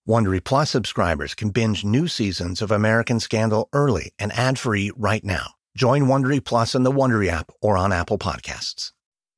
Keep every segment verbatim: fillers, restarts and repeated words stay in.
Wondery Plus subscribers can binge new seasons of American Scandal early and ad-free right now. Join Wondery Plus in the Wondery app or on Apple Podcasts.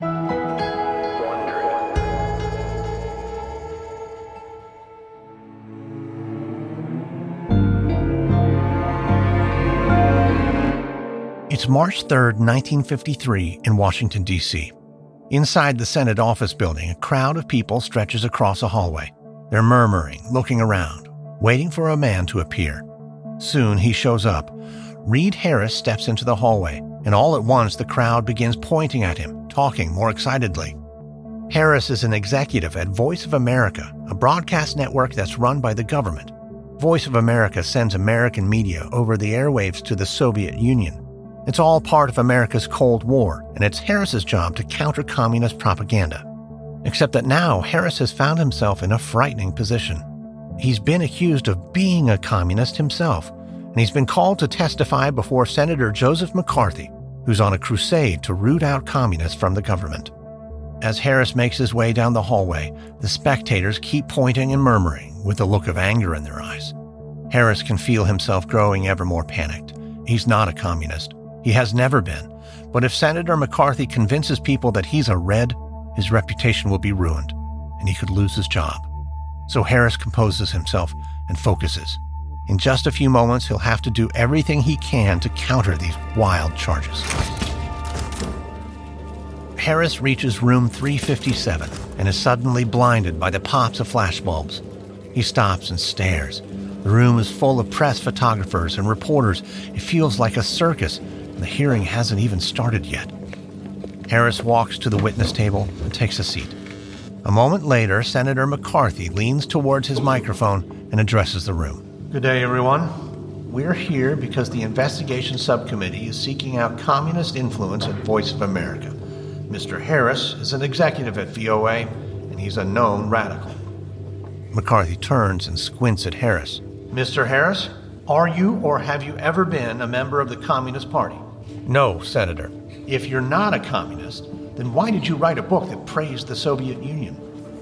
It's March third, nineteen fifty-three, in Washington, D C Inside the Senate office building, a crowd of people stretches across a hallway. They're murmuring, looking around, waiting for a man to appear. Soon he shows up. Reed Harris steps into the hallway, and all at once the crowd begins pointing at him, talking more excitedly. Harris is an executive at Voice of America, a broadcast network that's run by the government. Voice of America sends American media over the airwaves to the Soviet Union. It's all part of America's Cold War, and it's Harris's job to counter communist propaganda. Except that now Harris has found himself in a frightening position. He's been accused of being a communist himself, and he's been called to testify before Senator Joseph McCarthy, who's on a crusade to root out communists from the government. As Harris makes his way down the hallway, the spectators keep pointing and murmuring with a look of anger in their eyes. Harris can feel himself growing ever more panicked. He's not a communist. He has never been. But if Senator McCarthy convinces people that he's a Red, his reputation will be ruined, and he could lose his job. So Harris composes himself and focuses. In just a few moments, he'll have to do everything he can to counter these wild charges. Harris reaches room three fifty-seven and is suddenly blinded by the pops of flashbulbs. He stops and stares. The room is full of press photographers and reporters. It feels like a circus, and the hearing hasn't even started yet. Harris walks to the witness table and takes a seat. A moment later, Senator McCarthy leans towards his microphone and addresses the room. Good day, everyone. We're here because the investigation subcommittee is seeking out communist influence at Voice of America. Mister Harris is an executive at V O A, and he's a known radical. McCarthy turns and squints at Harris. Mister Harris, are you or have you ever been a member of the Communist Party? No, Senator. If you're not a communist, then why did you write a book that praised the Soviet Union?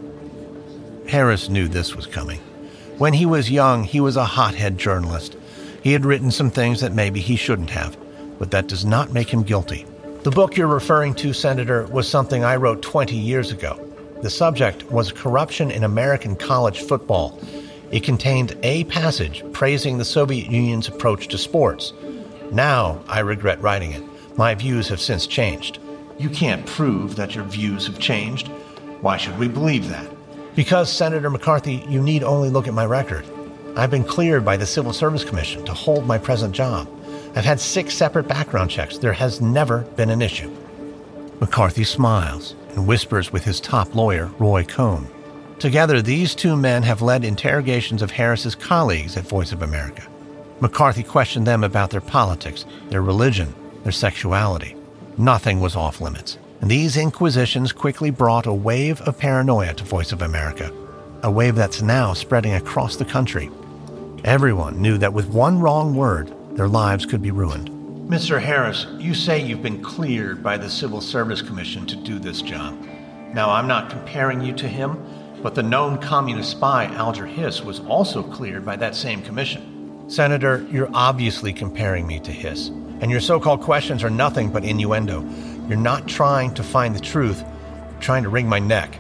Harris knew this was coming. When he was young, he was a hothead journalist. He had written some things that maybe he shouldn't have, but that does not make him guilty. The book you're referring to, Senator, was something I wrote twenty years ago. The subject was corruption in American college football. It contained a passage praising the Soviet Union's approach to sports. Now, I regret writing it. My views have since changed. You can't prove that your views have changed. Why should we believe that? Because, Senator McCarthy, you need only look at my record. I've been cleared by the Civil Service Commission to hold my present job. I've had six separate background checks. There has never been an issue. McCarthy smiles and whispers with his top lawyer, Roy Cohn. Together, these two men have led interrogations of Harris's colleagues at Voice of America. McCarthy questioned them about their politics, their religion, their sexuality. Nothing was off limits. And these inquisitions quickly brought a wave of paranoia to Voice of America, a wave that's now spreading across the country. Everyone knew that with one wrong word, their lives could be ruined. Mister Harris, you say you've been cleared by the Civil Service Commission to do this job. Now, I'm not comparing you to him, but the known communist spy, Alger Hiss, was also cleared by that same commission. Senator, you're obviously comparing me to Hiss, and your so-called questions are nothing but innuendo. You're not trying to find the truth. You're trying to wring my neck.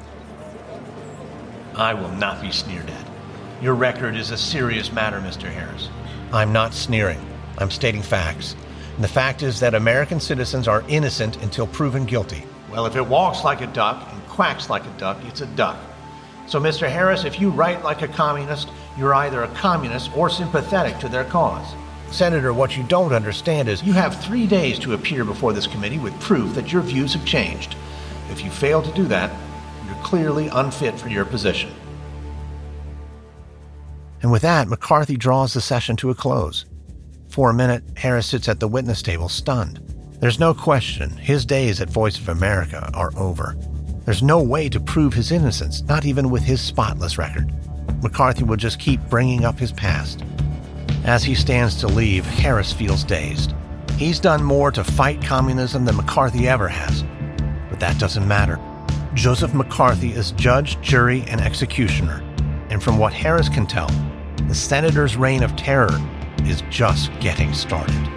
I will not be sneered at. Your record is a serious matter, Mister Harris. I'm not sneering. I'm stating facts. And the fact is that American citizens are innocent until proven guilty. Well, if it walks like a duck and quacks like a duck, it's a duck. So, Mister Harris, if you write like a communist, you're either a communist or sympathetic to their cause. Senator, what you don't understand is you have three days to appear before this committee with proof that your views have changed. If you fail to do that, you're clearly unfit for your position. And with that, McCarthy draws the session to a close. For a minute, Harris sits at the witness table stunned. There's no question his days at Voice of America are over. There's no way to prove his innocence, not even with his spotless record. McCarthy will just keep bringing up his past. As he stands to leave, Harris feels dazed. He's done more to fight communism than McCarthy ever has. But that doesn't matter. Joseph McCarthy is judge, jury, and executioner. And from what Harris can tell, the senator's reign of terror is just getting started.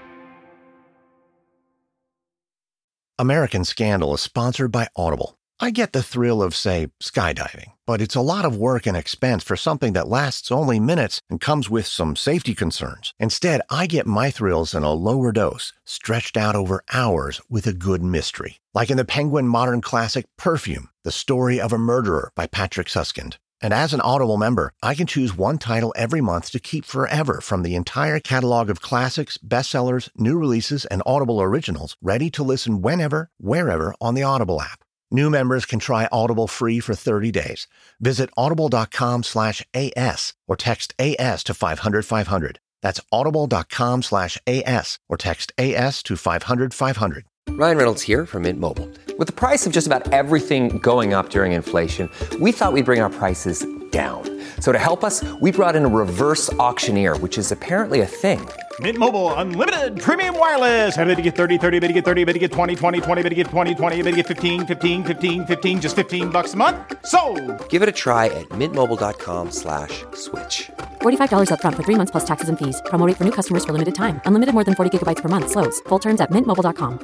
American Scandal is sponsored by Audible. I get the thrill of, say, skydiving, but it's a lot of work and expense for something that lasts only minutes and comes with some safety concerns. Instead, I get my thrills in a lower dose, stretched out over hours with a good mystery. Like in the Penguin modern classic Perfume, The Story of a Murderer by Patrick Suskind. And as an Audible member, I can choose one title every month to keep forever from the entire catalog of classics, bestsellers, new releases, and Audible originals, ready to listen whenever, wherever on the Audible app. New members can try Audible free for thirty days. Visit audible.com slash AS or text A S to five hundred five hundred. That's audible.com slash AS or text A S to five hundred five hundred. Ryan Reynolds here from Mint Mobile. With the price of just about everything going up during inflation, we thought we'd bring our prices down. So to help us, we brought in a reverse auctioneer, which is apparently a thing. Mint Mobile Unlimited Premium Wireless. How to get thirty, thirty, how to get thirty, how to get twenty, twenty, twenty, how to get twenty, twenty, how to get fifteen, fifteen, fifteen, fifteen, just fifteen bucks a month? Sold! Give it a try at mintmobile.com slash switch. forty-five dollars up front for three months plus taxes and fees. Promo rate for new customers for limited time. Unlimited more than forty gigabytes per month. Slows full terms at mint mobile dot com.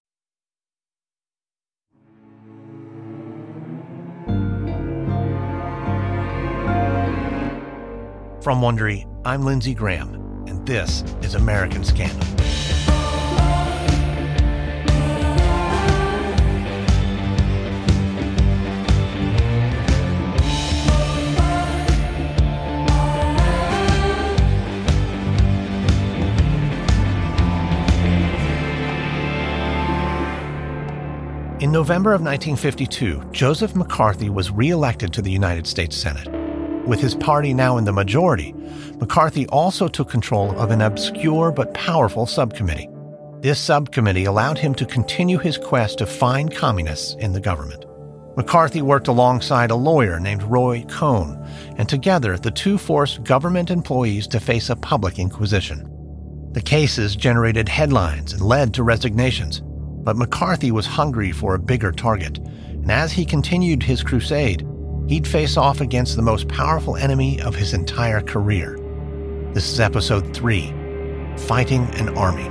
From Wondery, I'm Lindsey Graham, and this is American Scandal. In November of nineteen fifty-two, Joseph McCarthy was re-elected to the United States Senate. With his party now in the majority, McCarthy also took control of an obscure but powerful subcommittee. This subcommittee allowed him to continue his quest to find communists in the government. McCarthy worked alongside a lawyer named Roy Cohn, and together the two forced government employees to face a public inquisition. The cases generated headlines and led to resignations, but McCarthy was hungry for a bigger target, and as he continued his crusade, he'd face off against the most powerful enemy of his entire career. This is episode three, Fighting an Army.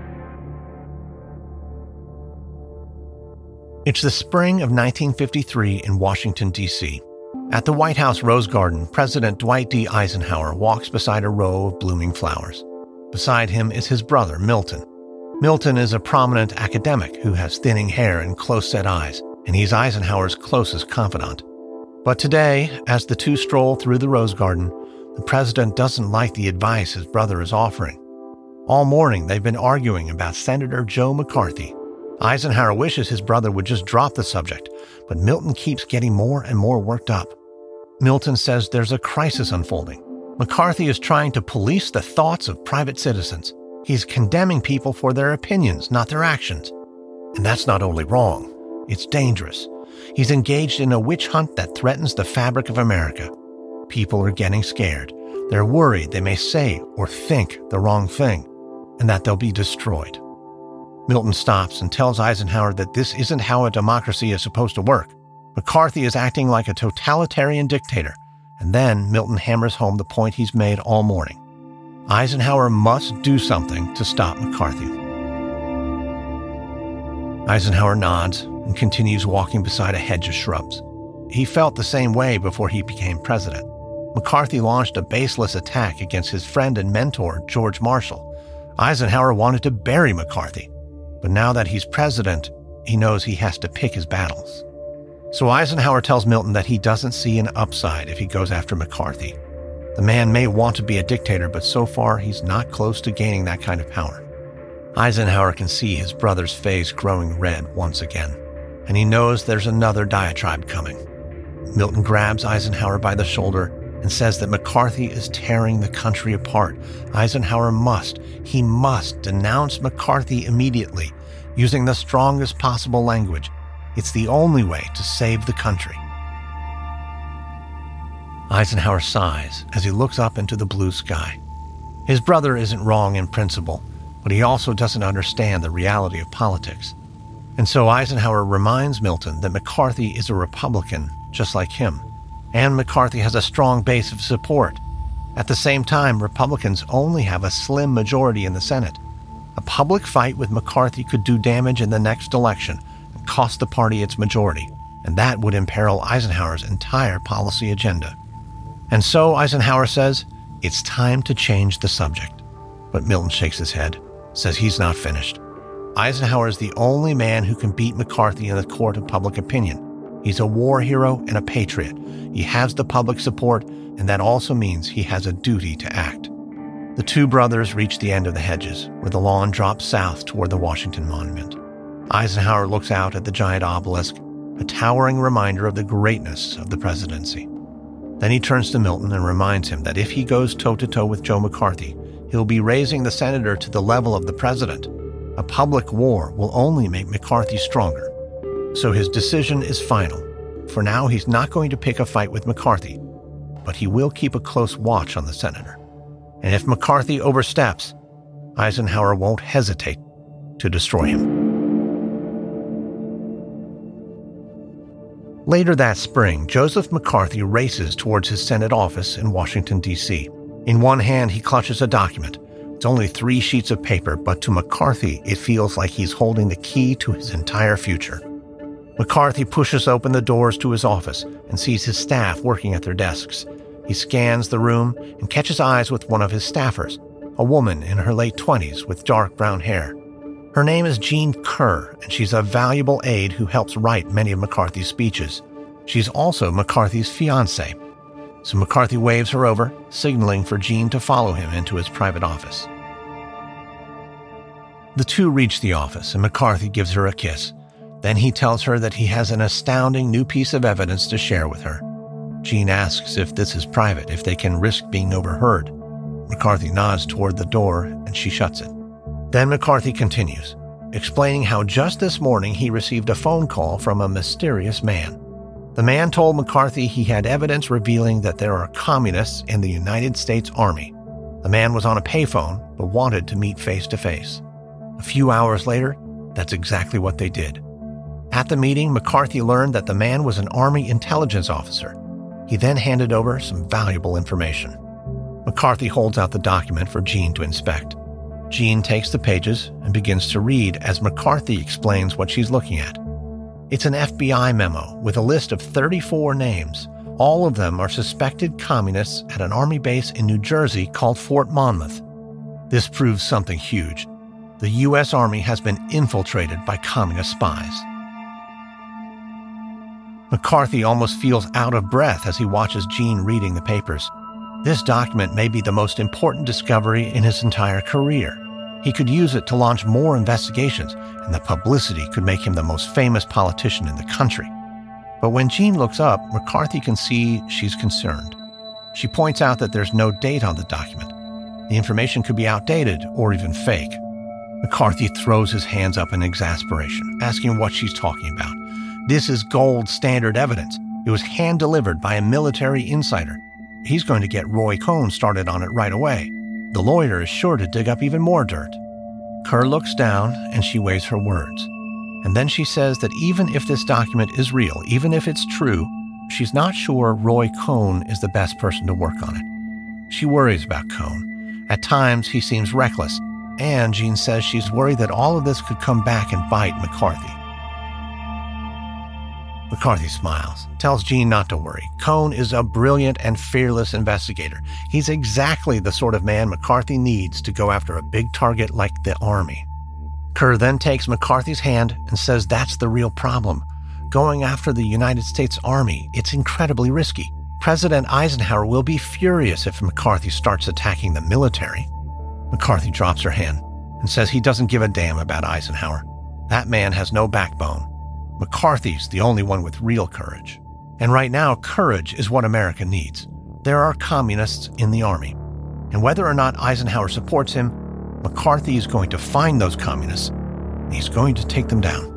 It's the spring of nineteen fifty-three in Washington, D C At the White House Rose Garden, President Dwight D. Eisenhower walks beside a row of blooming flowers. Beside him is his brother, Milton. Milton is a prominent academic who has thinning hair and close-set eyes, and he's Eisenhower's closest confidant. But today, as the two stroll through the Rose Garden, the president doesn't like the advice his brother is offering. All morning, they've been arguing about Senator Joe McCarthy. Eisenhower wishes his brother would just drop the subject, but Milton keeps getting more and more worked up. Milton says there's a crisis unfolding. McCarthy is trying to police the thoughts of private citizens. He's condemning people for their opinions, not their actions. And that's not only wrong, it's dangerous. He's engaged in a witch hunt that threatens the fabric of America. People are getting scared. They're worried they may say or think the wrong thing, and that they'll be destroyed. Milton stops and tells Eisenhower that this isn't how a democracy is supposed to work. McCarthy is acting like a totalitarian dictator, and then Milton hammers home the point he's made all morning. Eisenhower must do something to stop McCarthy. Eisenhower nods and continues walking beside a hedge of shrubs. He felt the same way before he became president. McCarthy launched a baseless attack against his friend and mentor, George Marshall. Eisenhower wanted to bury McCarthy, but now that he's president, he knows he has to pick his battles. So Eisenhower tells Milton that he doesn't see an upside if he goes after McCarthy. The man may want to be a dictator, but so far he's not close to gaining that kind of power. Eisenhower can see his brother's face growing red once again, and he knows there's another diatribe coming. Milton grabs Eisenhower by the shoulder and says that McCarthy is tearing the country apart. Eisenhower must, he must denounce McCarthy immediately, using the strongest possible language. It's the only way to save the country. Eisenhower sighs as he looks up into the blue sky. His brother isn't wrong in principle, but he also doesn't understand the reality of politics. And so Eisenhower reminds Milton that McCarthy is a Republican just like him. and McCarthy has a strong base of support. At the same time, Republicans only have a slim majority in the Senate. A public fight with McCarthy could do damage in the next election and cost the party its majority, and that would imperil Eisenhower's entire policy agenda. And so, Eisenhower says, it's time to change the subject. But Milton shakes his head, says he's not finished. Eisenhower is the only man who can beat McCarthy in the court of public opinion. He's a war hero and a patriot. He has the public support, and that also means he has a duty to act. The two brothers reach the end of the hedges, where the lawn drops south toward the Washington Monument. Eisenhower looks out at the giant obelisk, a towering reminder of the greatness of the presidency. Then he turns to Milton and reminds him that if he goes toe-to-toe with Joe McCarthy, he'll be raising the senator to the level of the president. A public war will only make McCarthy stronger. So his decision is final. For now, he's not going to pick a fight with McCarthy, but he will keep a close watch on the senator. And if McCarthy oversteps, Eisenhower won't hesitate to destroy him. Later that spring, Joseph McCarthy races towards his Senate office in Washington, D C In one hand, he clutches a document. It's only three sheets of paper, but to McCarthy, it feels like he's holding the key to his entire future. McCarthy pushes open the doors to his office and sees his staff working at their desks. He scans the room and catches eyes with one of his staffers, a woman in her late twenties with dark brown hair. Her name is Jean Kerr, and she's a valuable aide who helps write many of McCarthy's speeches. She's also McCarthy's fiancée. So McCarthy waves her over, signaling for Jean to follow him into his private office. The two reach the office, and McCarthy gives her a kiss. Then he tells her that he has an astounding new piece of evidence to share with her. Jean asks if this is private, if they can risk being overheard. McCarthy nods toward the door, and she shuts it. Then McCarthy continues, explaining how just this morning he received a phone call from a mysterious man. The man told McCarthy he had evidence revealing that there are communists in the United States Army. The man was on a payphone, but wanted to meet face-to-face. A few hours later, that's exactly what they did. At the meeting, McCarthy learned that the man was an Army intelligence officer. He then handed over some valuable information. McCarthy holds out the document for Jean to inspect. Jean takes the pages and begins to read as McCarthy explains what she's looking at. It's an F B I memo with a list of thirty-four names. All of them are suspected communists at an Army base in New Jersey called Fort Monmouth. This proves something huge. The U S Army has been infiltrated by communist spies. McCarthy almost feels out of breath as he watches Jean reading the papers. This document may be the most important discovery in his entire career. He could use it to launch more investigations, and the publicity could make him the most famous politician in the country. But when Jean looks up, McCarthy can see she's concerned. She points out that there's no date on the document. The information could be outdated or even fake. McCarthy throws his hands up in exasperation, asking what she's talking about. This is gold standard evidence. It was hand-delivered by a military insider. He's going to get Roy Cohn started on it right away. The lawyer is sure to dig up even more dirt. Kerr looks down and she weighs her words. And then she says that even if this document is real, even if it's true, she's not sure Roy Cohn is the best person to work on it. She worries about Cohn. At times, he seems reckless. And Jean says she's worried that all of this could come back and bite McCarthy. McCarthy smiles, tells Jean not to worry. Cohn is a brilliant and fearless investigator. He's exactly the sort of man McCarthy needs to go after a big target like the Army. Kerr then takes McCarthy's hand and says that's the real problem. Going after the United States Army, it's incredibly risky. President Eisenhower will be furious if McCarthy starts attacking the military. McCarthy drops her hand and says he doesn't give a damn about Eisenhower. That man has no backbone. McCarthy's the only one with real courage. And right now, courage is what America needs. There are communists in the Army. And whether or not Eisenhower supports him, McCarthy is going to find those communists, and he's going to take them down.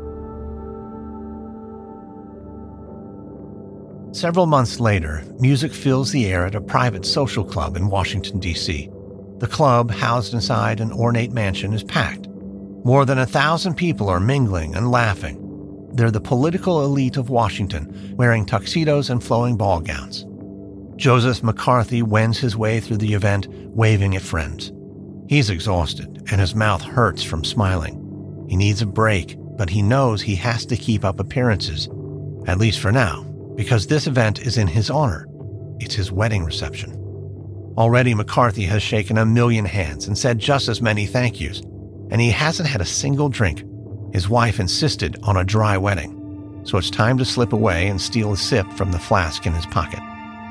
Several months later, music fills the air at a private social club in Washington, D C The club, housed inside an ornate mansion, is packed. More than a thousand people are mingling and laughing. They're the political elite of Washington, wearing tuxedos and flowing ball gowns. Joseph McCarthy wends his way through the event, waving at friends. He's exhausted, and his mouth hurts from smiling. He needs a break, but he knows he has to keep up appearances, at least for now, because this event is in his honor. It's his wedding reception. Already McCarthy has shaken a million hands and said just as many thank yous, and he hasn't had a single drink. His wife insisted on a dry wedding, so it's time to slip away and steal a sip from the flask in his pocket.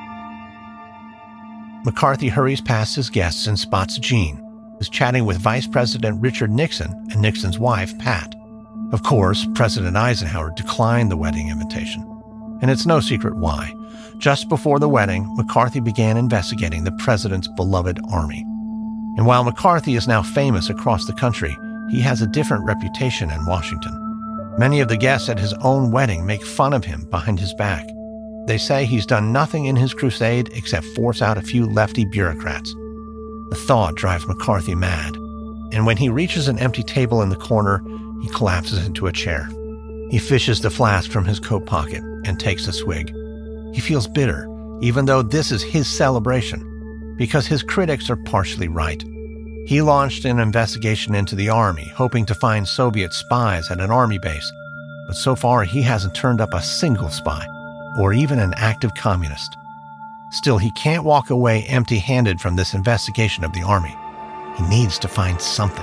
McCarthy hurries past his guests and spots Gene, who's chatting with Vice President Richard Nixon and Nixon's wife, Pat. Of course, President Eisenhower declined the wedding invitation, and it's no secret why. Just before the wedding, McCarthy began investigating the president's beloved army. And while McCarthy is now famous across the country, he has a different reputation in Washington. Many of the guests at his own wedding make fun of him behind his back. They say he's done nothing in his crusade except force out a few lefty bureaucrats. The thought drives McCarthy mad, and when he reaches an empty table in the corner, he collapses into a chair. He fishes the flask from his coat pocket and takes a swig. He feels bitter, even though this is his celebration, because his critics are partially right. He launched an investigation into the army, hoping to find Soviet spies at an army base, but so far he hasn't turned up a single spy, or even an active communist. Still, he can't walk away empty-handed from this investigation of the army. He needs to find something.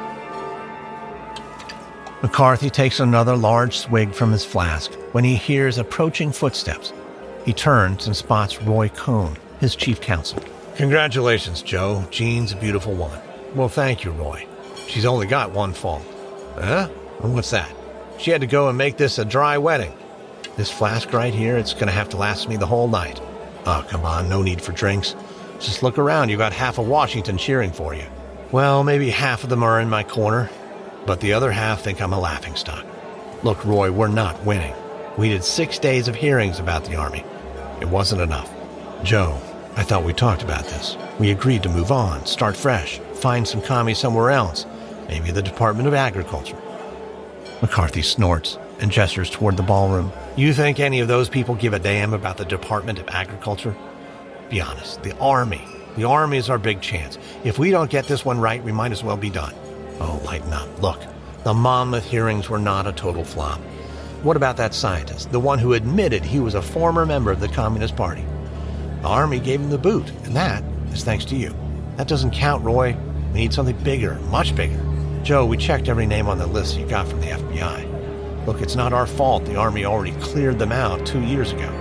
McCarthy takes another large swig from his flask when he hears approaching footsteps. He turns and spots Roy Cohn, his chief counsel. Congratulations, Joe. Jean's a beautiful woman. Well, thank you, Roy. She's only got one fault. Huh? What's that? She had to go and make this a dry wedding. This flask right here, it's going to have to last me the whole night. Oh, come on, no need for drinks. Just look around, you got half of Washington cheering for you. Well, maybe half of them are in my corner, but the other half think I'm a laughingstock. Look, Roy, we're not winning. We did six days of hearings about the Army. It wasn't enough. Joe, I thought we talked about this. We agreed to move on, start fresh, find some commies somewhere else, maybe the Department of Agriculture. McCarthy snorts and gestures toward the ballroom. You think any of those people give a damn about the Department of Agriculture? Be honest, the Army. The Army is our big chance. If we don't get this one right, we might as well be done. Oh, lighten up. Look, the Monmouth hearings were not a total flop. What about that scientist, the one who admitted he was a former member of the Communist Party? The Army gave him the boot, and that is thanks to you. That doesn't count, Roy. We need something bigger, much bigger. Joe, we checked every name on the list you got from the F B I. Look, it's not our fault the Army already cleared them out two years ago.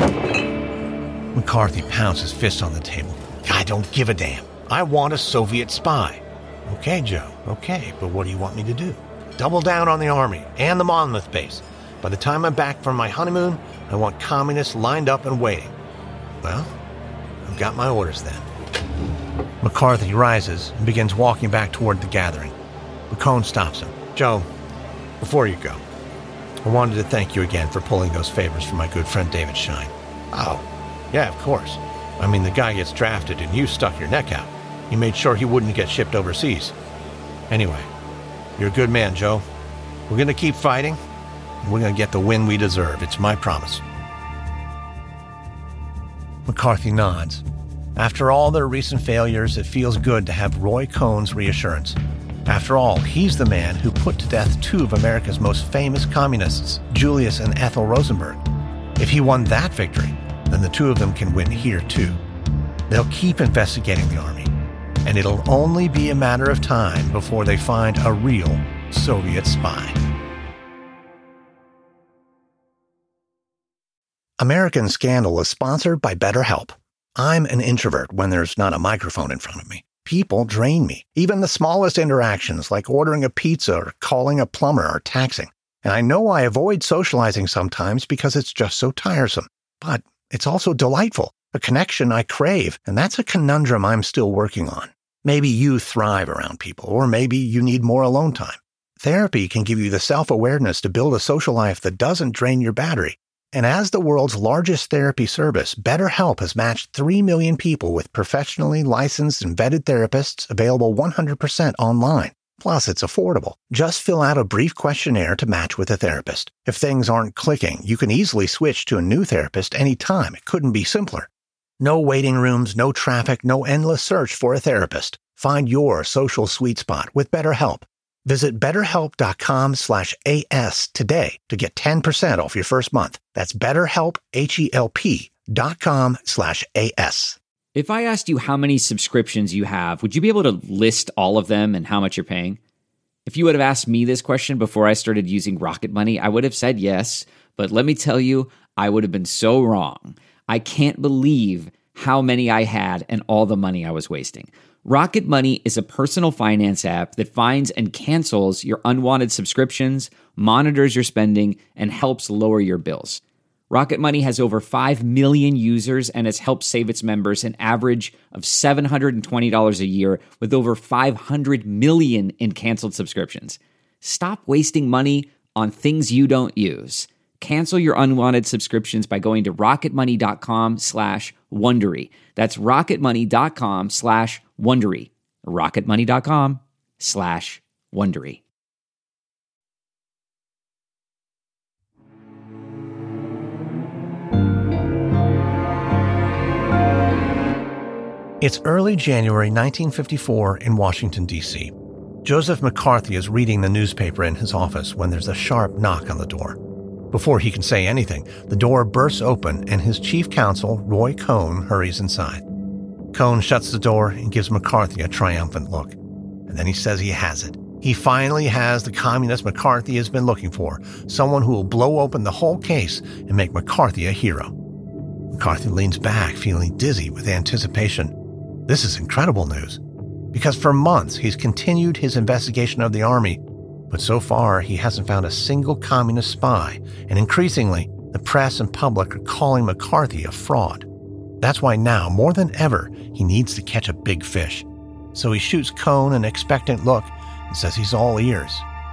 McCarthy pounds his fist on the table. I don't give a damn. I want a Soviet spy. Okay, Joe, okay, but what do you want me to do? Double down on the Army and the Monmouth base. By the time I'm back from my honeymoon, I want communists lined up and waiting. Well, I've got my orders then. McCarthy rises and begins walking back toward the gathering. McCone stops him. Joe, before you go, I wanted to thank you again for pulling those favors for my good friend David Shine. Oh, yeah, of course. I mean, the guy gets drafted and you stuck your neck out. You made sure he wouldn't get shipped overseas. Anyway, you're a good man, Joe. We're going to keep fighting, and we're going to get the win we deserve. It's my promise. McCarthy nods. After all their recent failures, it feels good to have Roy Cohn's reassurance. After all, he's the man who put to death two of America's most famous communists, Julius and Ethel Rosenberg. If he won that victory, then the two of them can win here too. They'll keep investigating the Army, and it'll only be a matter of time before they find a real Soviet spy. American Scandal is sponsored by BetterHelp. I'm an introvert when there's not a microphone in front of me. People drain me. Even the smallest interactions, like ordering a pizza or calling a plumber, are taxing. And I know I avoid socializing sometimes because it's just so tiresome. But it's also delightful, a connection I crave, and that's a conundrum I'm still working on. Maybe you thrive around people, or maybe you need more alone time. Therapy can give you the self-awareness to build a social life that doesn't drain your battery. And as the world's largest therapy service, BetterHelp has matched three million people with professionally licensed and vetted therapists available one hundred percent online. Plus, it's affordable. Just fill out a brief questionnaire to match with a therapist. If things aren't clicking, you can easily switch to a new therapist anytime. It couldn't be simpler. No waiting rooms, no traffic, no endless search for a therapist. Find your social sweet spot with BetterHelp. Visit betterhelp.com slash AS today to get ten percent off your first month. That's betterhelp, H-E-L-P dot com slash AS. If I asked you how many subscriptions you have, would you be able to list all of them and how much you're paying? If you would have asked me this question before I started using Rocket Money, I would have said yes, but let me tell you, I would have been so wrong. I can't believe how many I had and all the money I was wasting. Rocket Money is a personal finance app that finds and cancels your unwanted subscriptions, monitors your spending, and helps lower your bills. Rocket Money has over five million users and has helped save its members an average of seven hundred twenty dollars a year with over five hundred million in canceled subscriptions. Stop wasting money on things you don't use. Cancel your unwanted subscriptions by going to rocketmoney.com slash Wondery. That's rocketmoney.com slash Wondery. rocketmoney.com slash Wondery. It's early January nineteen fifty-four in Washington, D C Joseph McCarthy is reading the newspaper in his office when there's a sharp knock on the door. Before he can say anything, the door bursts open and his chief counsel, Roy Cohn, hurries inside. Cohn shuts the door and gives McCarthy a triumphant look. And then he says he has it. He finally has the communist McCarthy has been looking for, someone who will blow open the whole case and make McCarthy a hero. McCarthy leans back, feeling dizzy with anticipation. This is incredible news, because for months he's continued his investigation of the army, but so far he hasn't found a single communist spy, and increasingly, the press and public are calling McCarthy a fraud. That's why now, more than ever, he needs to catch a big fish. So he shoots Cohn an expectant look and says he's all ears.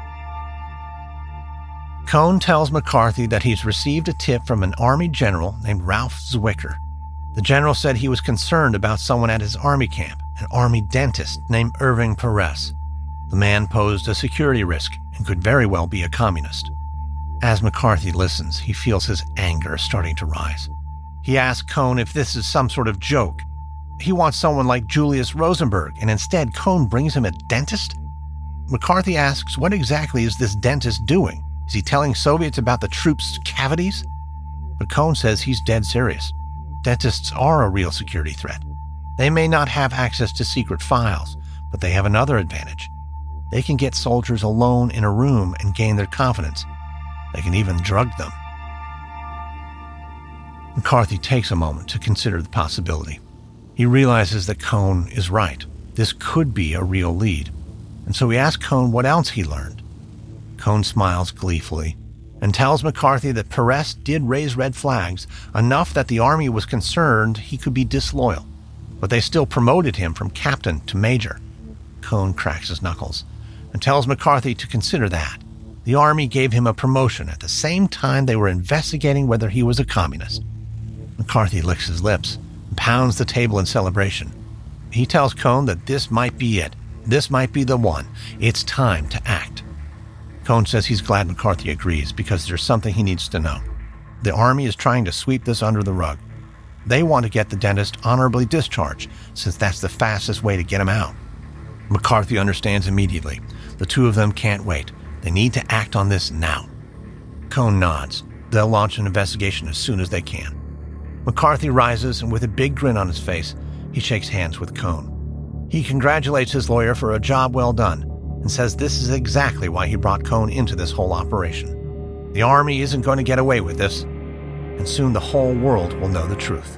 Cohn tells McCarthy that he's received a tip from an Army general named Ralph Zwicker. The general said he was concerned about someone at his Army camp, an Army dentist named Irving Perez. The man posed a security risk and could very well be a communist. As McCarthy listens, he feels his anger starting to rise. He asks Cohn if this is some sort of joke. He wants someone like Julius Rosenberg, and instead Cohn brings him a dentist? McCarthy asks what exactly is this dentist doing? Is he telling Soviets about the troops' cavities? But Cohn says he's dead serious. Dentists are a real security threat. They may not have access to secret files, but they have another advantage. They can get soldiers alone in a room and gain their confidence. They can even drug them. McCarthy takes a moment to consider the possibility. He realizes that Cohn is right. This could be a real lead. And so he asks Cohn what else he learned. Cohn smiles gleefully and tells McCarthy that Perez did raise red flags, enough that the Army was concerned he could be disloyal. But they still promoted him from captain to major. Cohn cracks his knuckles and tells McCarthy to consider that. The Army gave him a promotion at the same time they were investigating whether he was a communist. McCarthy licks his lips and pounds the table in celebration. He tells Cohn that this might be it. This might be the one. It's time to act. Cohn says he's glad McCarthy agrees because there's something he needs to know. The Army is trying to sweep this under the rug. They want to get the dentist honorably discharged, since that's the fastest way to get him out. McCarthy understands immediately. The two of them can't wait. They need to act on this now. Cohn nods. They'll launch an investigation as soon as they can. McCarthy rises, and with a big grin on his face, he shakes hands with Cohn. He congratulates his lawyer for a job well done, and says this is exactly why he brought Cohn into this whole operation. The Army isn't going to get away with this, and soon the whole world will know the truth.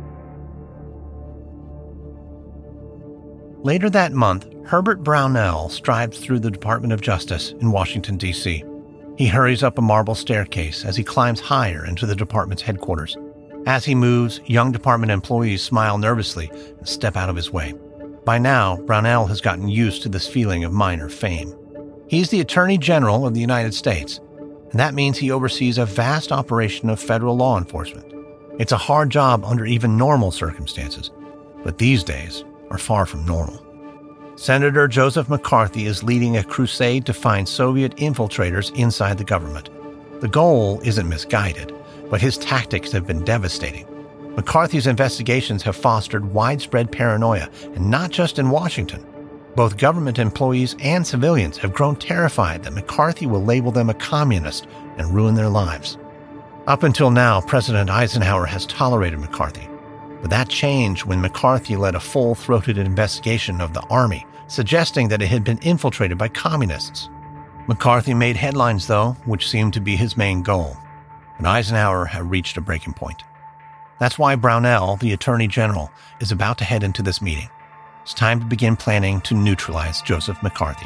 Later that month, Herbert Brownell strides through the Department of Justice in Washington, D C He hurries up a marble staircase as he climbs higher into the department's headquarters. As he moves, young department employees smile nervously and step out of his way. By now, Brownell has gotten used to this feeling of minor fame. He's the Attorney General of the United States, and that means he oversees a vast operation of federal law enforcement. It's a hard job under even normal circumstances, but these days are far from normal. Senator Joseph McCarthy is leading a crusade to find Soviet infiltrators inside the government. The goal isn't misguided, but his tactics have been devastating. McCarthy's investigations have fostered widespread paranoia, and not just in Washington. Both government employees and civilians have grown terrified that McCarthy will label them a communist and ruin their lives. Up until now, President Eisenhower has tolerated McCarthy, but that changed when McCarthy led a full-throated investigation of the Army, suggesting that it had been infiltrated by communists. McCarthy made headlines, though, which seemed to be his main goal, but Eisenhower had reached a breaking point. That's why Brownell, the Attorney General, is about to head into this meeting. It's time to begin planning to neutralize Joseph McCarthy.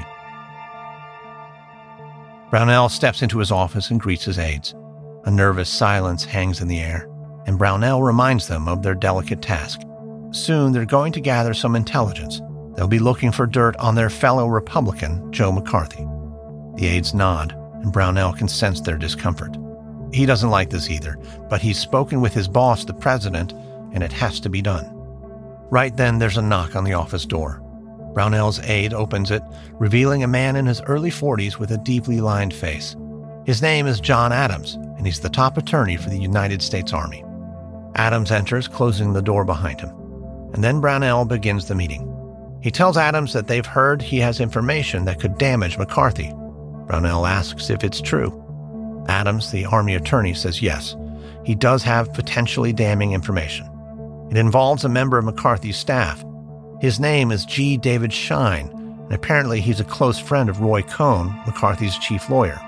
Brownell steps into his office and greets his aides. A nervous silence hangs in the air, and Brownell reminds them of their delicate task. Soon they're going to gather some intelligence. They'll be looking for dirt on their fellow Republican, Joe McCarthy. The aides nod, and Brownell can sense their discomfort. He doesn't like this either, but he's spoken with his boss, the president, and it has to be done. Right then, there's a knock on the office door. Brownell's aide opens it, revealing a man in his early forties with a deeply lined face. His name is John Adams, and he's the top attorney for the United States Army. Adams enters, closing the door behind him. And then Brownell begins the meeting. He tells Adams that they've heard he has information that could damage McCarthy. Brownell asks if it's true. Adams, the Army attorney, says yes. He does have potentially damning information. It involves a member of McCarthy's staff. His name is G. David Schein, and apparently he's a close friend of Roy Cohn, McCarthy's chief lawyer.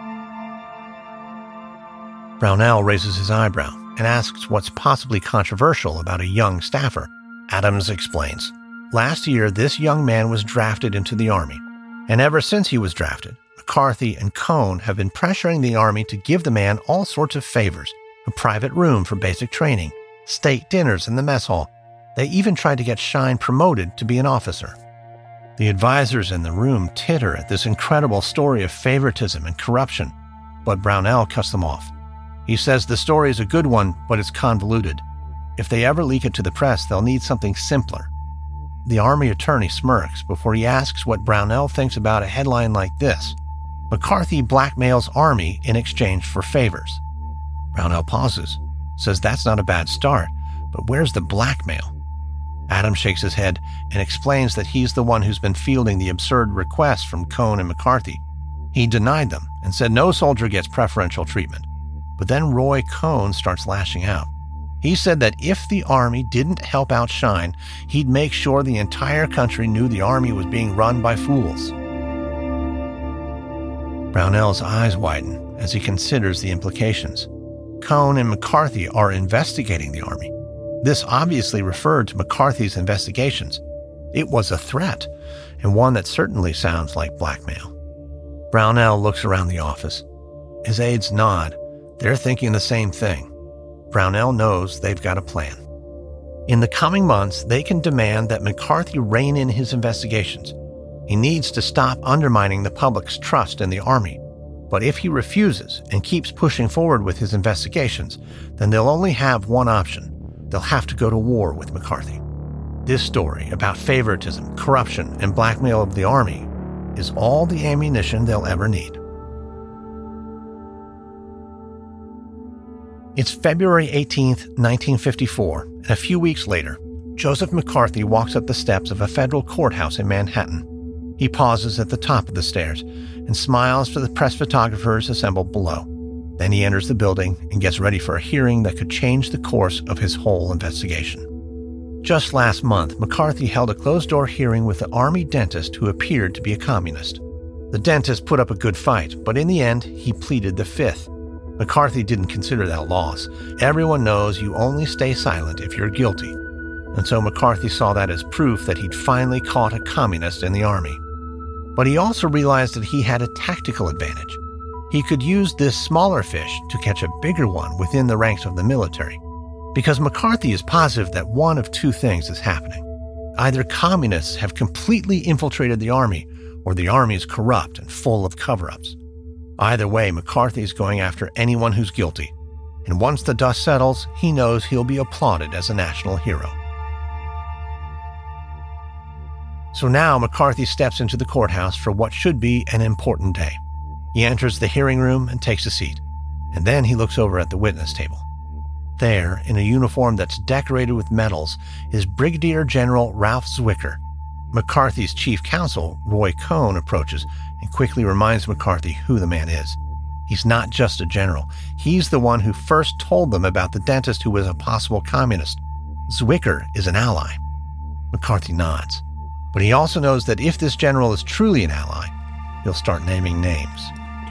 Brownell raises his eyebrow and asks what's possibly controversial about a young staffer. Adams explains. Last year, this young man was drafted into the Army, and ever since he was drafted, McCarthy and Cohn have been pressuring the Army to give the man all sorts of favors, a private room for basic training, state dinners in the mess hall. They even tried to get Schein promoted to be an officer. The advisors in the room titter at this incredible story of favoritism and corruption, but Brownell cuts them off. He says the story is a good one, but it's convoluted. If they ever leak it to the press, they'll need something simpler. The Army attorney smirks before he asks what Brownell thinks about a headline like this: McCarthy blackmails Army in exchange for favors. Brownell pauses, says that's not a bad start, but where's the blackmail? Adams shakes his head and explains that he's the one who's been fielding the absurd requests from Cohn and McCarthy. He denied them and said no soldier gets preferential treatment. But then Roy Cohn starts lashing out. He said that if the Army didn't help out Schein, he'd make sure the entire country knew the Army was being run by fools. Brownell's eyes widen as he considers the implications. Cohn and McCarthy are investigating the Army. This obviously referred to McCarthy's investigations. It was a threat, and one that certainly sounds like blackmail. Brownell looks around the office. His aides nod. They're thinking the same thing. Brownell knows they've got a plan. In the coming months, they can demand that McCarthy rein in his investigations. He needs to stop undermining the public's trust in the Army. But if he refuses and keeps pushing forward with his investigations, then they'll only have one option. They'll have to go to war with McCarthy. This story about favoritism, corruption, and blackmail of the Army is all the ammunition they'll ever need. It's February eighteenth, nineteen fifty-four, and a few weeks later, Joseph McCarthy walks up the steps of a federal courthouse in Manhattan. He pauses at the top of the stairs and smiles for the press photographers assembled below. Then he enters the building and gets ready for a hearing that could change the course of his whole investigation. Just last month, McCarthy held a closed-door hearing with the Army dentist who appeared to be a communist. The dentist put up a good fight, but in the end, he pleaded the fifth. McCarthy didn't consider that a loss. Everyone knows you only stay silent if you're guilty. And so McCarthy saw that as proof that he'd finally caught a communist in the Army. But he also realized that he had a tactical advantage. He could use this smaller fish to catch a bigger one within the ranks of the military. Because McCarthy is positive that one of two things is happening. Either communists have completely infiltrated the Army, or the Army is corrupt and full of cover-ups. Either way, McCarthy is going after anyone who's guilty. And once the dust settles, he knows he'll be applauded as a national hero. So now McCarthy steps into the courthouse for what should be an important day. He enters the hearing room and takes a seat. And then he looks over at the witness table. There, in a uniform that's decorated with medals, is Brigadier General Ralph Zwicker. McCarthy's chief counsel, Roy Cohn, approaches and quickly reminds McCarthy who the man is. He's not just a general. He's the one who first told them about the dentist who was a possible communist. Zwicker is an ally. McCarthy nods. But he also knows that if this general is truly an ally, he'll start naming names.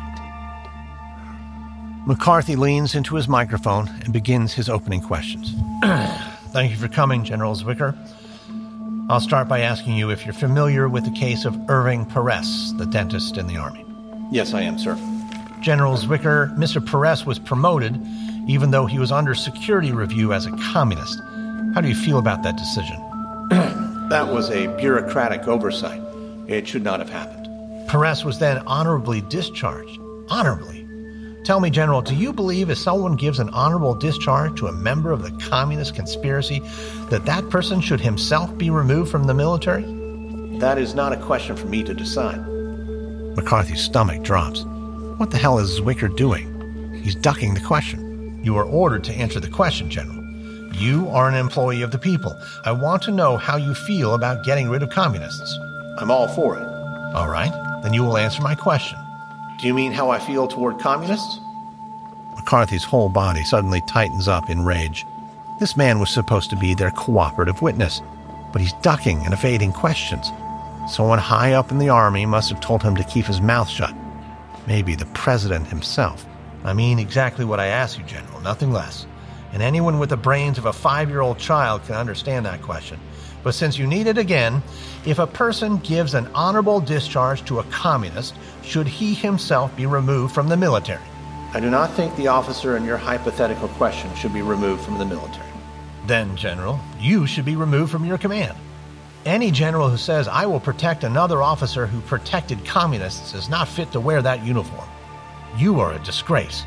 McCarthy leans into his microphone and begins his opening questions. Thank you for coming, General Zwicker. I'll start by asking you if you're familiar with the case of Irving Perez, the dentist in the Army. Yes, I am, sir. General Zwicker, Mister Perez was promoted even though he was under security review as a communist. How do you feel about that decision? That was a bureaucratic oversight. It should not have happened. Perez was then honorably discharged. Honorably? Tell me, General, do you believe if someone gives an honorable discharge to a member of the communist conspiracy, that that person should himself be removed from the military? That is not a question for me to decide. McCarthy's stomach drops. What the hell is Zwicker doing? He's ducking the question. You are ordered to answer the question, General. You are an employee of the people. I want to know how you feel about getting rid of communists. I'm all for it. All right, then you will answer my question. Do you mean how I feel toward communists? McCarthy's whole body suddenly tightens up in rage. This man was supposed to be their cooperative witness, but he's ducking and evading questions. Someone high up in the Army must have told him to keep his mouth shut. Maybe the president himself. I mean exactly what I asked you, General, nothing less. And anyone with the brains of a five-year-old child can understand that question. But since you need it again, if a person gives an honorable discharge to a communist, should he himself be removed from the military? I do not think the officer in your hypothetical question should be removed from the military. Then, General, you should be removed from your command. Any general who says, I will protect another officer who protected communists is not fit to wear that uniform. You are a disgrace.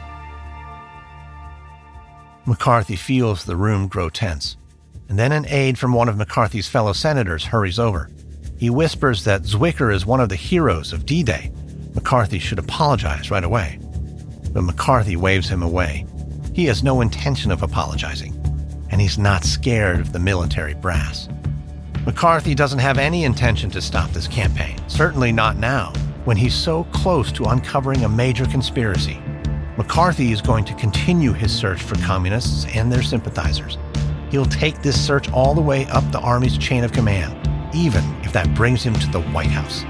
McCarthy feels the room grow tense, and then an aide from one of McCarthy's fellow senators hurries over. He whispers that Zwicker is one of the heroes of D-Day. McCarthy should apologize right away. But McCarthy waves him away. He has no intention of apologizing, and he's not scared of the military brass. McCarthy doesn't have any intention to stop this campaign, certainly not now, when he's so close to uncovering a major conspiracy. McCarthy is going to continue his search for communists and their sympathizers. He'll take this search all the way up the Army's chain of command, even if that brings him to the White House.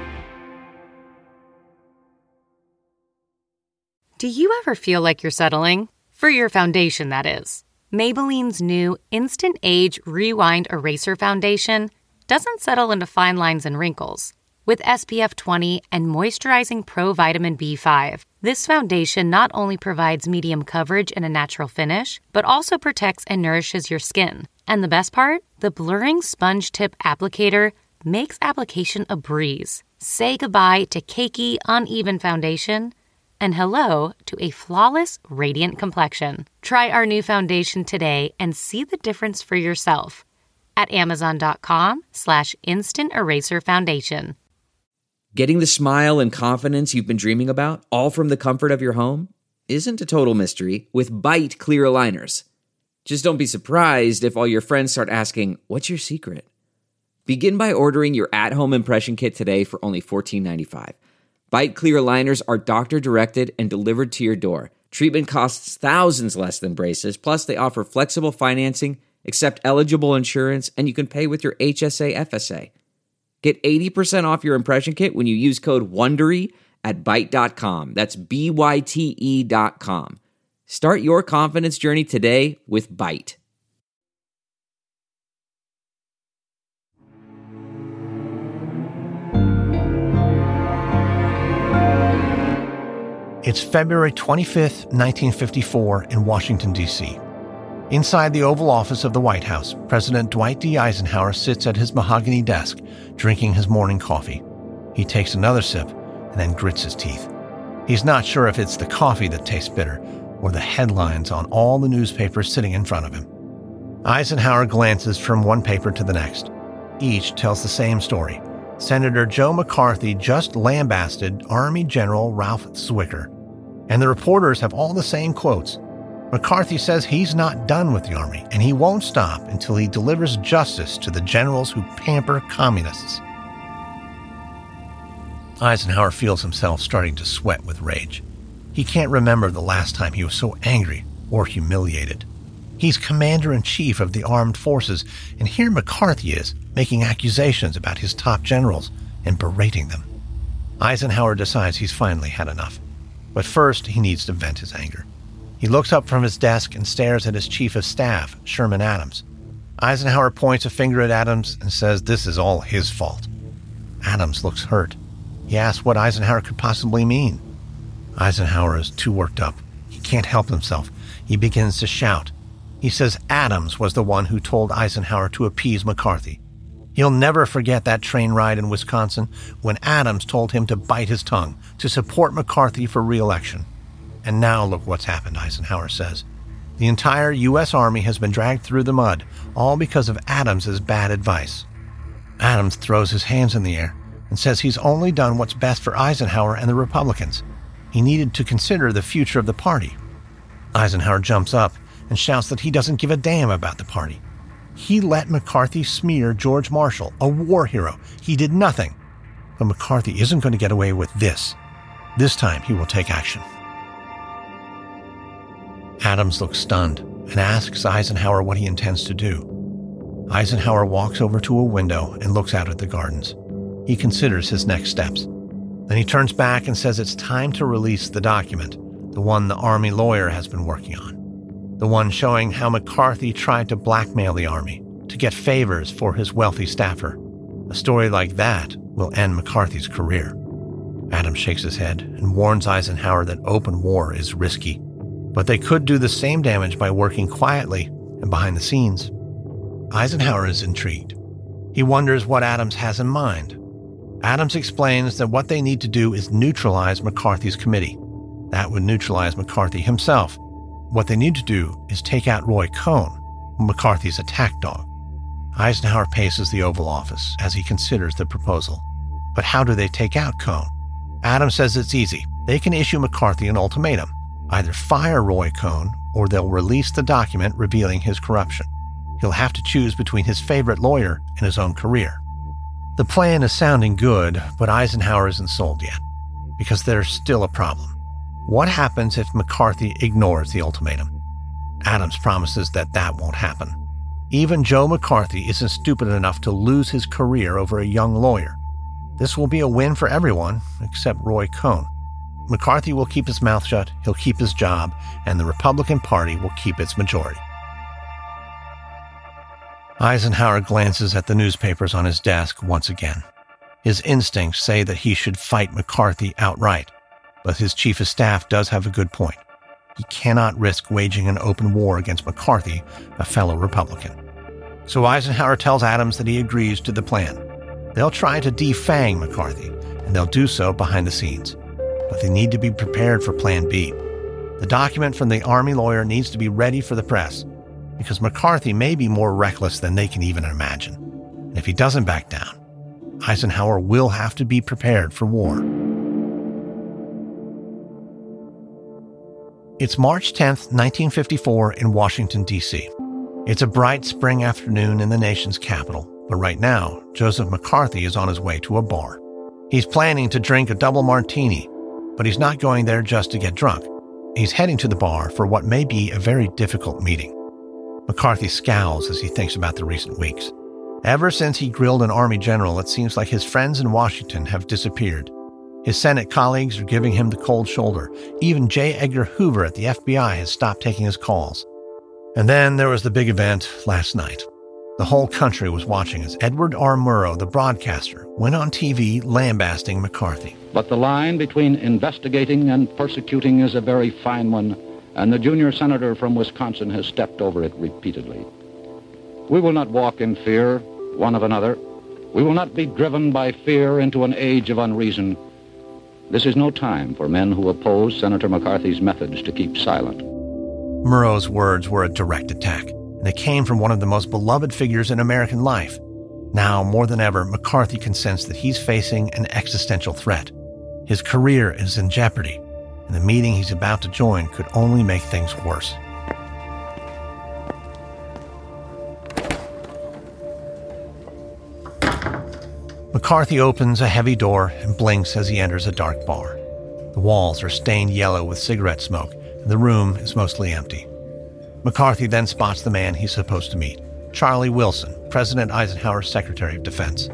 Do you ever feel like you're settling? For your foundation, that is. Maybelline's new Instant Age Rewind Eraser Foundation doesn't settle into fine lines and wrinkles. With S P F twenty and moisturizing Pro Vitamin B five, this foundation not only provides medium coverage and a natural finish, but also protects and nourishes your skin. And the best part? The blurring sponge tip applicator makes application a breeze. Say goodbye to cakey, uneven foundation and hello to a flawless, radiant complexion. Try our new foundation today and see the difference for yourself at amazon.com slash instant eraser foundation. Getting the smile and confidence you've been dreaming about, all from the comfort of your home, isn't a total mystery with Byte clear aligners. Just don't be surprised if all your friends start asking, what's your secret? Begin by ordering your at-home impression kit today for only fourteen ninety-five. Byte clear aligners are doctor-directed and delivered to your door. Treatment costs thousands less than braces, plus they offer flexible financing, accept eligible insurance, and you can pay with your H S A F S A. Get eighty percent off your impression kit when you use code WONDERY at byte dot com. That's B Y T E dot com. Start your confidence journey today with Byte. It's February twenty-fifth, nineteen fifty-four in Washington, D C Inside the Oval Office of the White House, President Dwight D. Eisenhower sits at his mahogany desk, drinking his morning coffee. He takes another sip and then grits his teeth. He's not sure if it's the coffee that tastes bitter or the headlines on all the newspapers sitting in front of him. Eisenhower glances from one paper to the next. each tells the same story. Senator Joe McCarthy just lambasted Army General Ralph Zwicker. And the reporters have all the same quotes. McCarthy says he's not done with the Army, and he won't stop until he delivers justice to the generals who pamper communists. Eisenhower feels himself starting to sweat with rage. He can't remember the last time he was so angry or humiliated. He's commander-in-chief of the armed forces, and here McCarthy is, making accusations about his top generals and berating them. Eisenhower decides he's finally had enough. But first, he needs to vent his anger. He looks up from his desk and stares at his chief of staff, Sherman Adams. Eisenhower points a finger at Adams and says this is all his fault. Adams looks hurt. He asks what Eisenhower could possibly mean. Eisenhower is too worked up. He can't help himself. He begins to shout. He says Adams was the one who told Eisenhower to appease McCarthy. He'll never forget that train ride in Wisconsin when Adams told him to bite his tongue to support McCarthy for re-election. And now look what's happened, Eisenhower says. The entire U S Army has been dragged through the mud, all because of Adams's bad advice. Adams throws his hands in the air and says he's only done what's best for Eisenhower and the Republicans. He needed to consider the future of the party. Eisenhower jumps up and shouts that he doesn't give a damn about the party. He let McCarthy smear George Marshall, a war hero. He did nothing. But McCarthy isn't going to get away with this. This time he will take action. Adams looks stunned and asks Eisenhower what he intends to do. Eisenhower walks over to a window and looks out at the gardens. He considers his next steps. Then he turns back and says it's time to release the document, the one the Army lawyer has been working on. The one showing how McCarthy tried to blackmail the Army to get favors for his wealthy staffer. A story like that will end McCarthy's career. Adams shakes his head and warns Eisenhower that open war is risky. But they could do the same damage by working quietly and behind the scenes. Eisenhower is intrigued. He wonders what Adams has in mind. Adams explains that what they need to do is neutralize McCarthy's committee. That would neutralize McCarthy himself. What they need to do is take out Roy Cohn, McCarthy's attack dog. Eisenhower paces the Oval Office as he considers the proposal. But how do they take out Cohn? Adams says it's easy. They can issue McCarthy an ultimatum. Either fire Roy Cohn or they'll release the document revealing his corruption. He'll have to choose between his favorite lawyer and his own career. The plan is sounding good, but Eisenhower isn't sold yet, because there's still a problem. What happens if McCarthy ignores the ultimatum? Adams promises that that won't happen. Even Joe McCarthy isn't stupid enough to lose his career over a young lawyer. This will be a win for everyone except Roy Cohn. McCarthy will keep his mouth shut, he'll keep his job, and the Republican Party will keep its majority. Eisenhower glances at the newspapers on his desk once again. His instincts say that he should fight McCarthy outright, but his chief of staff does have a good point. He cannot risk waging an open war against McCarthy, a fellow Republican. So Eisenhower tells Adams that he agrees to the plan. They'll try to defang McCarthy, and they'll do so behind the scenes. But they need to be prepared for Plan B. The document from the Army lawyer needs to be ready for the press, because McCarthy may be more reckless than they can even imagine. And if he doesn't back down, Eisenhower will have to be prepared for war. It's March tenth, nineteen fifty-four in Washington, D C It's a bright spring afternoon in the nation's capital, but right now, Joseph McCarthy is on his way to a bar. He's planning to drink a double martini, but he's not going there just to get drunk. He's heading to the bar for what may be a very difficult meeting. McCarthy scowls as he thinks about the recent weeks. Ever since he grilled an Army general, it seems like his friends in Washington have disappeared. His Senate colleagues are giving him the cold shoulder. Even J. Edgar Hoover at the F B I has stopped taking his calls. And then there was the big event last night. The whole country was watching as Edward R. Murrow, the broadcaster, went on T V lambasting McCarthy. But the line between investigating and persecuting is a very fine one, and the junior senator from Wisconsin has stepped over it repeatedly. We will not walk in fear one of another. We will not be driven by fear into an age of unreason. This is no time for men who oppose Senator McCarthy's methods to keep silent. Murrow's words were a direct attack, and they came from one of the most beloved figures in American life. Now, more than ever, McCarthy can sense that he's facing an existential threat. His career is in jeopardy, and the meeting he's about to join could only make things worse. McCarthy opens a heavy door and blinks as he enters a dark bar. The walls are stained yellow with cigarette smoke, and the room is mostly empty. McCarthy then spots the man he's supposed to meet, Charlie Wilson, President Eisenhower's Secretary of Defense.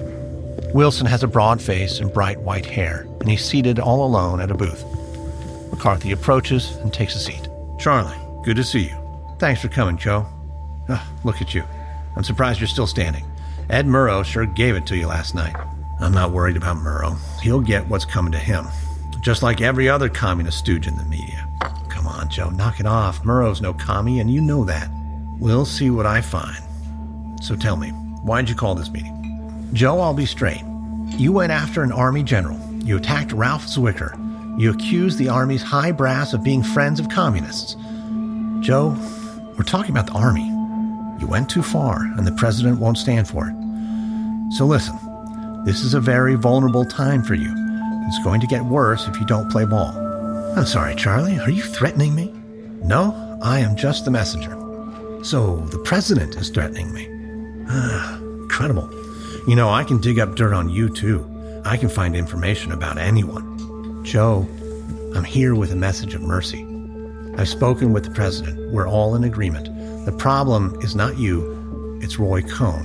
Wilson has a broad face and bright white hair, and he's seated all alone at a booth. McCarthy approaches and takes a seat. Charlie, good to see you. Thanks for coming, Joe. Oh, look at you. I'm surprised you're still standing. Ed Murrow sure gave it to you last night. I'm not worried about Murrow. He'll get what's coming to him, just like every other communist stooge in the media. Come on, Joe, knock it off. Murrow's no commie, and you know that. We'll see what I find. So tell me, why'd you call this meeting? Joe, I'll be straight. You went after an Army general. You attacked Ralph Zwicker. You accused the Army's high brass of being friends of communists. Joe, we're talking about the Army. You went too far, and the president won't stand for it. So listen, this is a very vulnerable time for you. It's going to get worse if you don't play ball. I'm sorry, Charlie, are you threatening me? No, I am just the messenger. So the president is threatening me. Ah, incredible. You know, I can dig up dirt on you, too. I can find information about anyone. Joe, I'm here with a message of mercy. I've spoken with the president. We're all in agreement. The problem is not you, it's Roy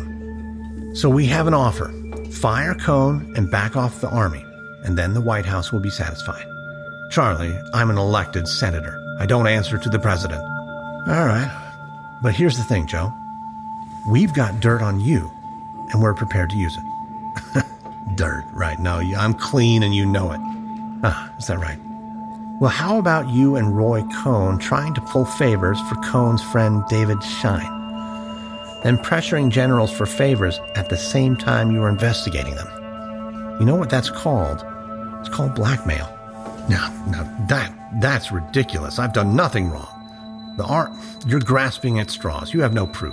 Cohn. So we have an offer. Fire Cohn and back off the Army, and then the White House will be satisfied. Charlie, I'm an elected senator. I don't answer to the president. All right. But here's the thing, Joe. We've got dirt on you, and we're prepared to use it. Dirt, right. No, I'm clean and you know it. Ah, is that right? Well, how about you and Roy Cohn trying to pull favors for Cohn's friend David Schein, then pressuring generals for favors at the same time you were investigating them? You know what that's called? It's called blackmail. Now, now that that's ridiculous. I've done nothing wrong. The art, you're grasping at straws. You have no proof.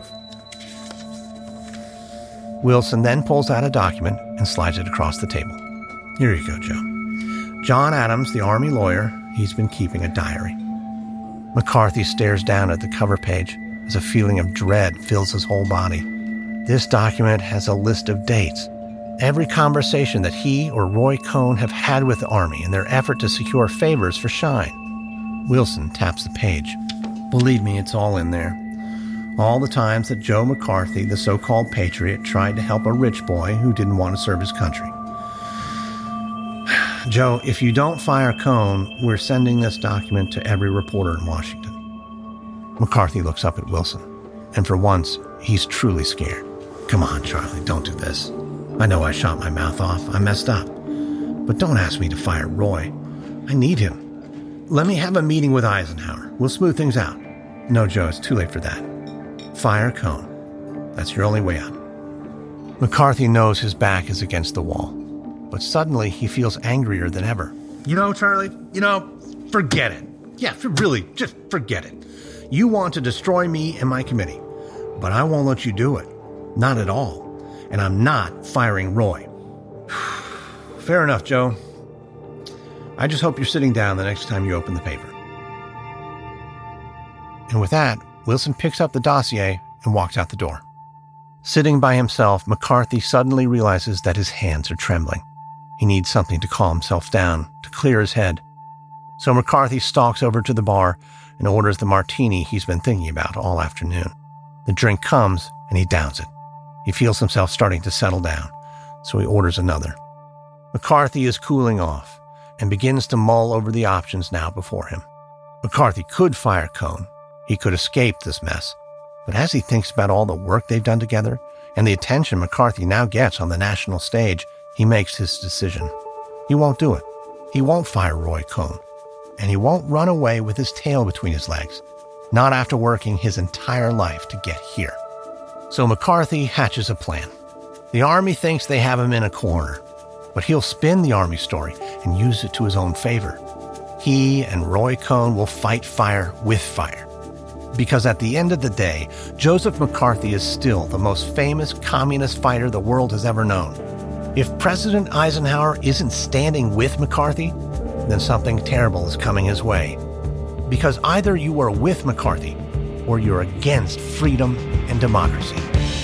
Wilson then pulls out a document and slides it across the table. Here you go, Joe. John Adams, the Army lawyer, he's been keeping a diary. McCarthy stares down at the cover page as a feeling of dread fills his whole body. This document has a list of dates. Every conversation that he or Roy Cohn have had with the Army in their effort to secure favors for Schein. Wilson taps the page. Believe me, it's all in there. All the times that Joe McCarthy, the so-called patriot, tried to help a rich boy who didn't want to serve his country. Joe, if you don't fire Cohn, we're sending this document to every reporter in Washington. McCarthy looks up at Wilson, and for once, he's truly scared. Come on, Charlie, don't do this. I know I shot my mouth off. I messed up. But don't ask me to fire Roy. I need him. Let me have a meeting with Eisenhower. We'll smooth things out. No, Joe, it's too late for that. Fire Cohn. That's your only way out. McCarthy knows his back is against the wall, but suddenly he feels angrier than ever. You know, Charlie, you know, forget it. Yeah, really, just forget it. You want to destroy me and my committee, but I won't let you do it. Not at all. And I'm not firing Roy. Fair enough, Joe. I just hope you're sitting down the next time you open the paper. And with that, Wilson picks up the dossier and walks out the door. Sitting by himself, McCarthy suddenly realizes that his hands are trembling. He needs something to calm himself down, to clear his head. So McCarthy stalks over to the bar and orders the martini he's been thinking about all afternoon. The drink comes, and he downs it. He feels himself starting to settle down, so he orders another. McCarthy is cooling off and begins to mull over the options now before him. McCarthy could fire Cohn. He could escape this mess. But as he thinks about all the work they've done together and the attention McCarthy now gets on the national stage, he makes his decision. He won't do it. He won't fire Roy Cohn. And he won't run away with his tail between his legs. Not after working his entire life to get here. So McCarthy hatches a plan. The Army thinks they have him in a corner, but he'll spin the Army story and use it to his own favor. He and Roy Cohn will fight fire with fire. Because at the end of the day, Joseph McCarthy is still the most famous communist fighter the world has ever known. If President Eisenhower isn't standing with McCarthy, then something terrible is coming his way. Because either you are with McCarthy or you're against freedom and democracy.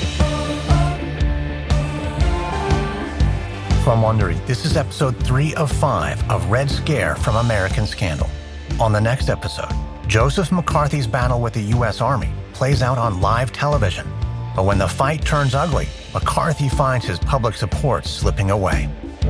From Wondery, this is episode three of five of Red Scare from American Scandal. On the next episode, Joseph McCarthy's battle with the U S Army plays out on live television. But when the fight turns ugly, McCarthy finds his public support slipping away.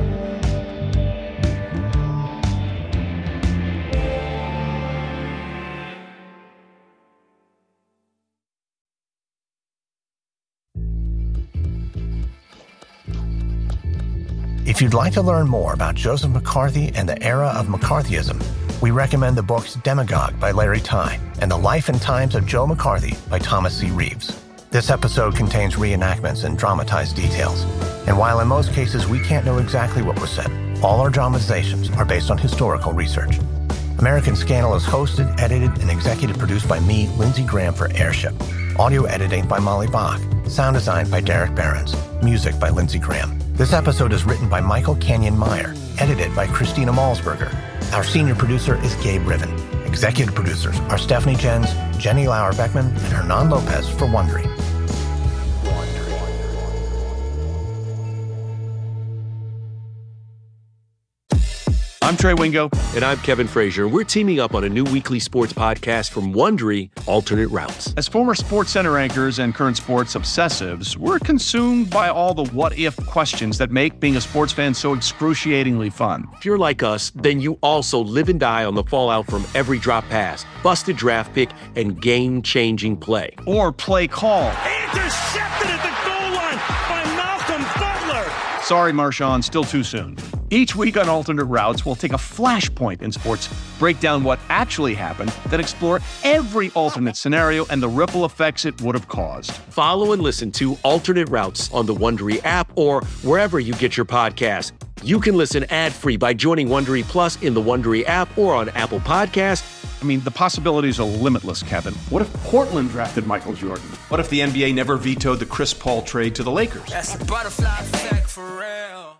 If you'd like to learn more about Joseph McCarthy and the era of McCarthyism, we recommend the books Demagogue by Larry Tye and The Life and Times of Joe McCarthy by Thomas C. Reeves. This episode contains reenactments and dramatized details. And while in most cases we can't know exactly what was said, all our dramatizations are based on historical research. American Scandal is hosted, edited, and executive produced by me, Lindsey Graham, for Airship. Audio editing by Molly Bach. Sound design by Derek Behrens. Music by Lindsey Graham. This episode is written by Michael Kenyon Meyer, edited by Christina Malsberger. Our senior producer is Gabe Riven. Executive producers are Stephanie Jens, Jenny Lauer-Beckman, and Hernan Lopez for Wondery. I'm Trey Wingo. And I'm Kevin Frazier. We're teaming up on a new weekly sports podcast from Wondery, Alternate Routes. As former SportsCenter anchors and current sports obsessives, we're consumed by all the what-if questions that make being a sports fan so excruciatingly fun. If you're like us, then you also live and die on the fallout from every drop pass, busted draft pick, and game-changing play. Or play call. Intercepted at the goal line by Malcolm Butler. Sorry, Marshawn, still too soon. Each week on Alternate Routes, we'll take a flashpoint in sports, break down what actually happened, then explore every alternate scenario and the ripple effects it would have caused. Follow and listen to Alternate Routes on the Wondery app or wherever you get your podcasts. You can listen ad-free by joining Wondery Plus in the Wondery app or on Apple Podcasts. I mean, the possibilities are limitless, Kevin. What if Portland drafted Michael Jordan? What if the N B A never vetoed the Chris Paul trade to the Lakers? That's a butterfly effect for real.